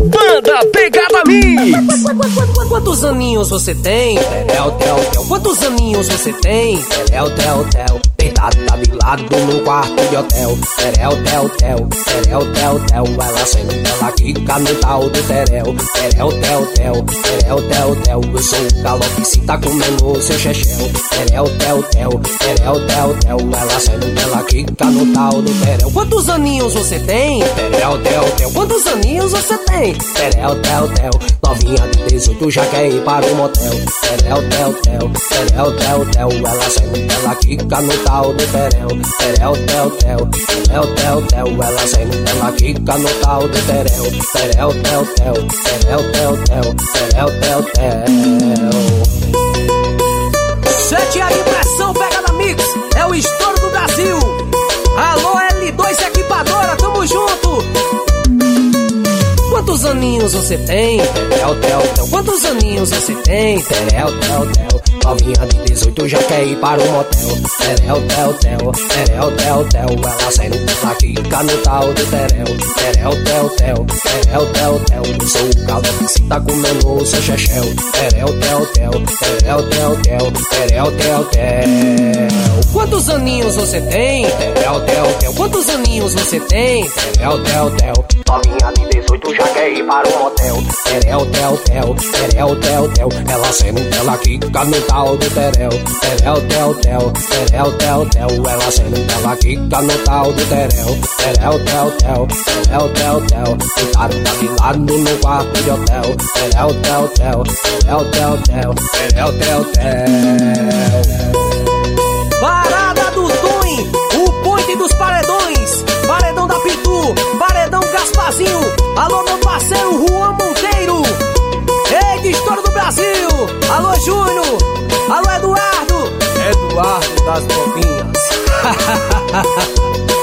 Banda Pegada Mix. Quantos aninhos você tem? Terel, tel, tel. Quantos aninhos você tem? Terel, tel, tel. Deitada de lado num quarto de hotel. Terel, tel, tel. Terel, tel, tel. Ela sendo ela quica no tal do terel. Terel, tel, tel. Terel, tel, tel. Eu sou o galope se tá comendo o seu chechel. Terel, tel, tel. Terel, tel, tel. Ela sendo ela quica no tal do terel. Quantos aninhos você tem? Terel, tel, tel. Quantos aninhos você tem? Terel, tel, tel. Novinha de 18 já quer ir para o motel. Terel, tel, tel. Terel, tel, tel. Ela sendo ela quica no tal do terel. Terel, tel, tel. Terel, tel, tel. Ela sendo ela quica no tal do terel. Terel, tel, tel. Terel, tel, tel. Terel, tel, tel. Sete a impressão, Pegada Mix. É o estouro do Brasil. Alô, L2 Equipadora, tamo junto. Quantos aninhos você tem? Terel, tel, tel. Quantos aninhos você tem? Terel, tel, tel. Novinha de 18 já quer ir para o motel. Terel, tel, tel. Terel, tel, tel. Ela saindo pela quica no tal do terel. Terel, tel, tel. Terel, tel, tel. Eu sou o galo que tá comendo o seu chechel. Terel, tel, tel. Terel, tel, tel. Terel, tel, tel. Quantos aninhos você tem? Terel, tel, tel. Quantos aninhos você tem? Terel, tel, tel. Novinha de 18 já quer ir para o motel. Terel, tel, tel. Terel, tel, tel. Ela sendo ela quica no tal do terel. Terel, tel, tel. Terel, tel, tel. Ela sendo ela quica no tal do terel. Terel, tel, tel. Terel, tel, tel. Deitada de lado no quarto de hotel. Terel, tel, tel. Terel, tel, tel. Terel, tel, tel. Parada do Twin, o ponte dos paredões. Paredão da Pitu, paredão Gasparzinho. Alô, meu parceiro Juan Monteiro. Ei, de estouro do Brasil. Alô, Júnior. Alô, Eduardo. Eduardo das Bobinhas.